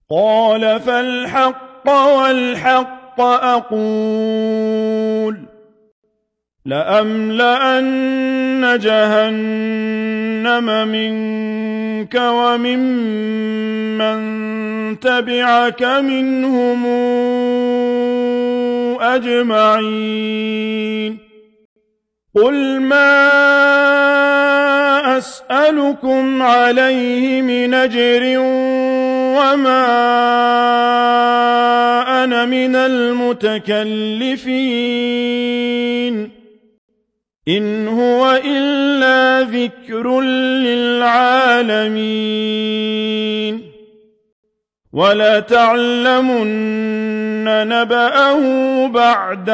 قال فالحق والحق أقول لأملأن جهنم منك وممن تبعك منهم أجمعين قل ما أسألكم عليه من أجر وما أنا من المتكلفين إن هو إلا ذكر للعالمين ولتعلمن نبأه بعد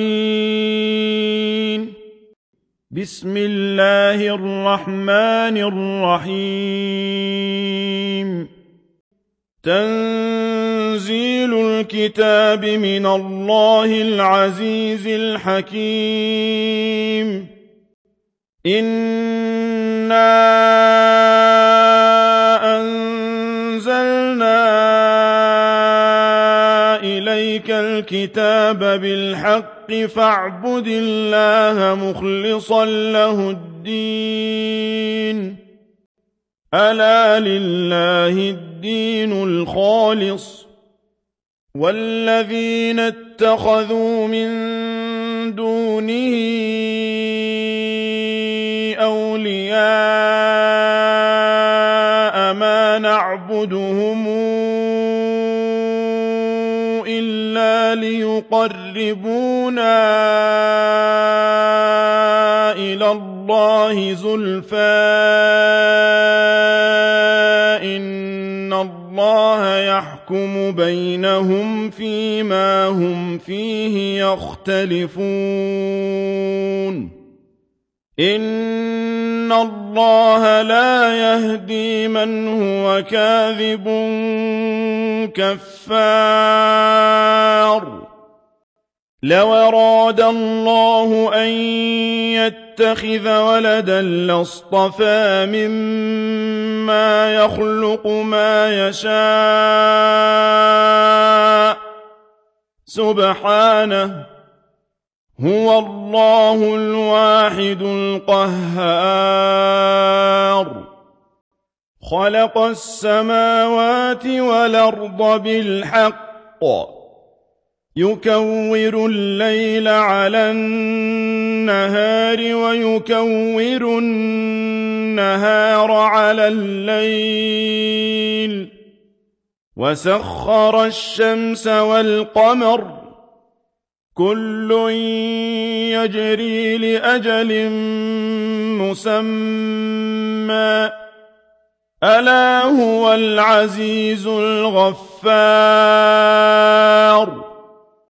حين بسم الله الرحمن الرحيم تنزيل الكتاب من الله العزيز الحكيم إنا أنزلنا إليك الكتاب بالحق فاعبد الله مخلصا له الدين ألا لله الدين الخالص والذين اتخذوا من دونه أولياء ما نعبدهم إلا ليقربونا إلى الله زلفى إن الله يحكم بينهم فيما هم فيه يختلفون إن الله لا يهدي من هو كاذب كفار لو أراد الله أن يتخذ ولدا لاصطفى مما يخلق ما يشاء سبحانه هو الله الواحد القهار خلق السماوات والأرض بالحق يكور الليل على النهار ويكور النهار على الليل وسخر الشمس والقمر كل يجري لأجل مسمى ألا هو العزيز الغفار